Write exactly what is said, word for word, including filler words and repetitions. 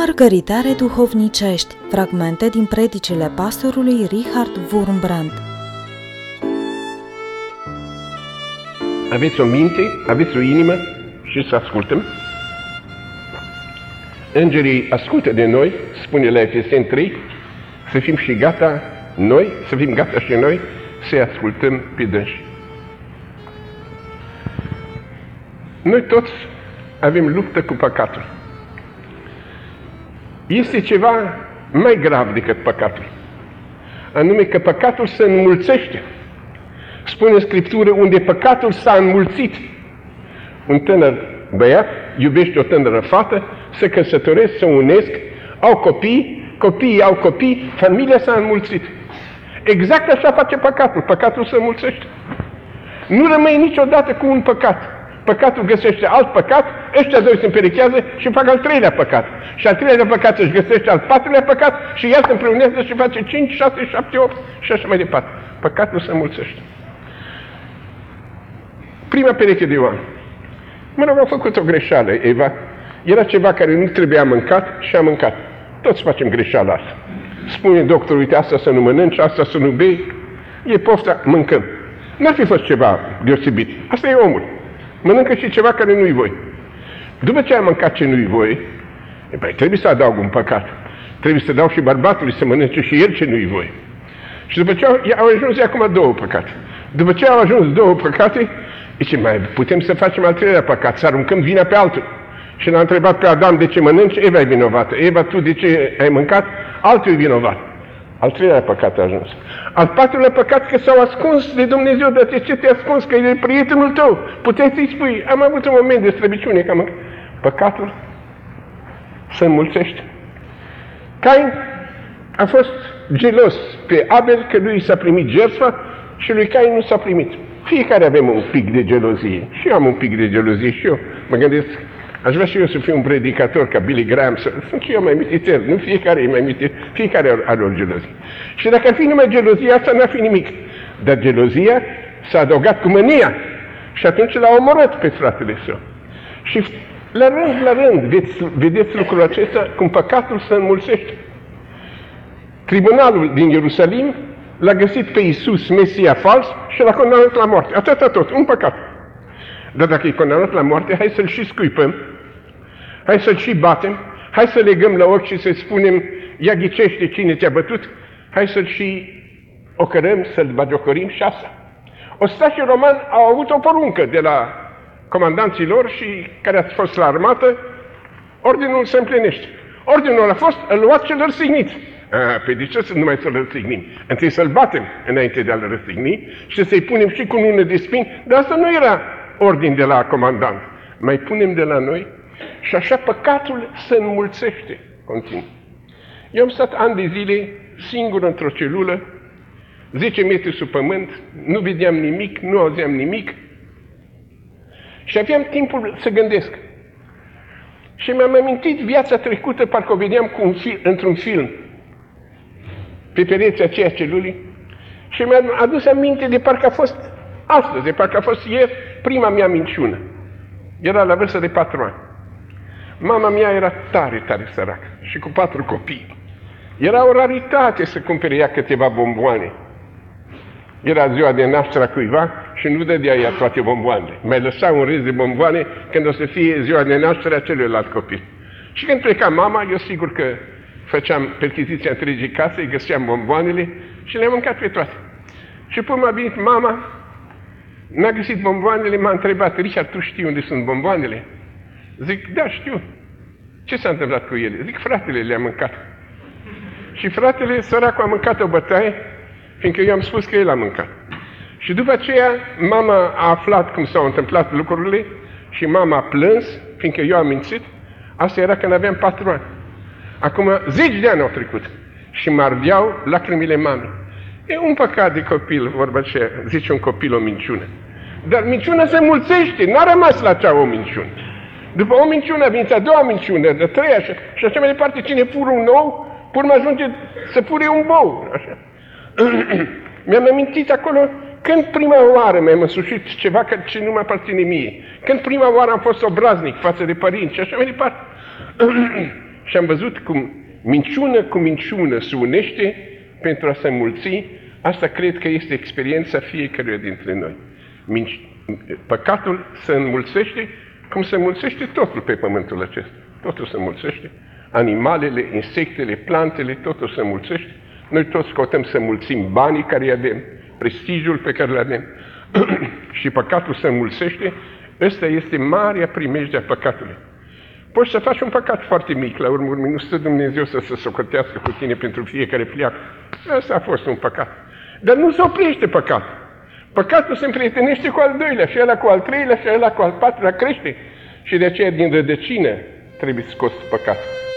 Mărgăritare duhovnicești, fragmente din predicile pastorului Richard Wurmbrand. Aveți o minte, aveți o inimă și să ascultăm. Îngerii ascultă de noi, spune la Efeseni trei, să fim și gata noi, să fim gata și noi să-i ascultăm pe dânsi. Noi toți avem luptă cu păcatul. Este ceva mai grav decât păcatul, anume că păcatul se înmulțește. Spune în Scriptură, unde păcatul s-a înmulțit, un tânăr băiat iubește o tânără fată, se căsătoresc, se unesc, au copii, copiii au copii, familia s-a înmulțit. Exact așa face păcatul, păcatul se înmulțește. Nu rămâi niciodată cu un păcat. Păcatul găsește alt păcat, ăștia doi se împerechează și fac al treilea păcat. Și al treilea păcat își găsește al patrulea păcat și iar se împreunează și face cinci, șase, șapte, opt și așa mai departe. Păcatul se înmulțește. Prima pereche de oameni. Mă rog, au făcut o greșeală, Eva. Era ceva care nu trebuia mâncat și a mâncat. Toți facem greșeala asta. Spune doctorul, uite, asta să nu mănânci, asta să nu bei. E pofta, mâncăm. N-ar fi fost ceva deosebit. Asta e omul. Mănâncă și ceva care nu-i voi. După ce ai mâncat ce nu-i voi, e, băi, trebuie să adaug un păcat. Trebuie să dau și bărbatului să mănânce și el ce nu-i voi. Și după ce au, au ajuns acum două păcate. După ce au ajuns două păcate, zice, mai putem să facem al treilea păcat, să aruncăm vina pe altul. Și l-a întrebat pe Adam de ce mănânci, Eva e vinovată. Eva, tu de ce ai mâncat, altul e vinovat. Al treilea păcat a ajuns. Al patrulea păcat că s-au ascuns de Dumnezeu, dar de ce te-ai ascuns? Că e prietenul tău. Puteai să-i spui, am avut un moment de slăbiciune, că am... Păcatul se înmulțește. Cain a fost gelos pe Abel că lui s-a primit jertfa și lui Cain nu s-a primit. Fiecare avem un pic de gelozie. Și eu am un pic de gelozie și eu mă gândesc, aș vrea și eu să fiu un predicator ca Billy Graham, să, sunt și eu mai mititel, nu fiecare e mai mititel, fiecare are o gelozie. Și dacă ar fi numai gelozia, asta n-ar fi nimic. Dar gelozia s-a adăugat cu mânia și atunci l-a omorât pe fratele său. Și la rând, la rând, vedeți, vedeți lucrul acesta, cum păcatul se înmulțește. Tribunalul din Ierusalim l-a găsit pe Iisus, Mesia fals, și l-a condamnat la moarte. Atâta tot, un păcat. Dar dacă e condamnat la moarte, hai să-l și scuipăm, hai să-l și batem, hai să legăm la ochi și să spunem, ia ghicește cine te-a bătut, hai să-l și ocărăm, să-l bagiocorim și asta. Ostașii romani au avut o poruncă de la comandanții lor și care a fost la armată, ordinul se împlinește. Ordinul a fost, îl luați și-l răsigniți. Pe de ce să nu mai să-l răsignim? Întâi să-l batem înainte de a-l răsigni și să-i punem și cu nună de spini, dar asta nu era ordin de la comandant. Mai punem de la noi și așa păcatul se înmulțește continuu. Eu am stat ani de zile singur într-o celulă, zece metri sub pământ, nu vedeam nimic, nu auzeam nimic și aveam timpul să gândesc. Și mi-am amintit viața trecută, parcă o vedeam cu un fil, într-un film, pe pereții aceia celulii, și mi-am adus aminte de parcă a fost astăzi, de parcă a fost ieri, prima mea minciună. Era la vârstă de patru ani. Mama mea era tare, tare săracă și cu patru copii. Era o raritate să cumpere ea câteva bomboane. Era ziua de naștere a cuiva și nu dădea ea toate bomboanele. Mai lăsa un râs de bomboane când o să fie ziua de naștere a celuilalt copil. Și când pleca mama, eu sigur că făceam perchiziția întregii case, găseam bomboanele și le-am mâncat pe toate. Și până m-a venit mama, n-a găsit bomboanele, m-a întrebat, Richard, tu știi unde sunt bomboanele? Zic, da, știu. Ce s-a întâmplat cu ele? Zic, fratele le-a mâncat. Și fratele, săracul, a mâncat o bătaie, fiindcă eu am spus că el a mâncat. Și după aceea, mama a aflat cum s-au întâmplat lucrurile și mama a plâns, fiindcă eu am mințit. Asta era când aveam patru ani. Acum, zeci de ani au trecut și mă ardeau lacrimile mamei. E un păcat de copil, vorba ce zice un copil o minciună. Dar minciuna se mulțește, n-a rămas la cea o minciună. După o minciună a venit a doua minciună, de treia și, și așa mai departe, cine fură un ou, până ajunge să fure un bou. Așa. Mi-am amintit acolo când prima oară mi-am însușit ceva ce nu mă aparține mie. Când prima oară am fost obraznic față de părinți și așa mai departe. și am văzut cum minciună cu minciună se unește pentru a se înmulți. Asta cred că este experiența fiecăruia dintre noi. Minci... Păcatul se înmulțește cum se înmulțește totul pe pământul acesta. Totul se înmulțește. Animalele, insectele, plantele, totul se înmulțește. Noi toți căutăm să înmulțim banii care îi avem, prestigiul pe care îl avem și păcatul se înmulțește. Ăsta este marea primejdea păcatului. Poți să faci un păcat foarte mic, la urmă urmei, nu stă Dumnezeu să se socotească cu tine pentru fiecare pleacă. Ăsta a fost un păcat. Dar nu se oprește păcatul. Păcatul se împrietenește cu al doilea, și ăla cu al treilea, și ăla cu al patrulea, crește. Și de aceea din rădăcină trebuie scos păcatul.